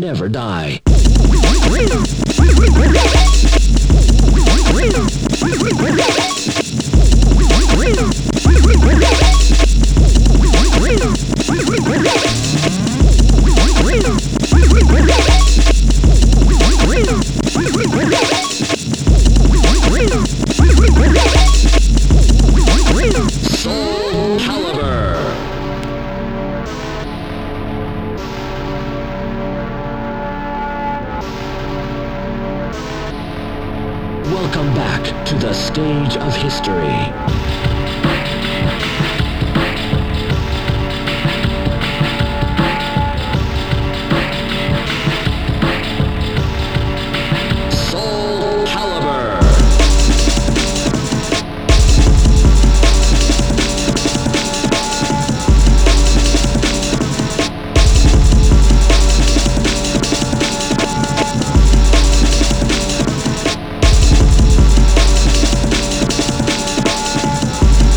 never die. Soul Calibur. Welcome back to the stage of history. Soul Calibur.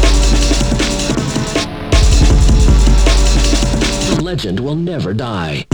The legend will never die.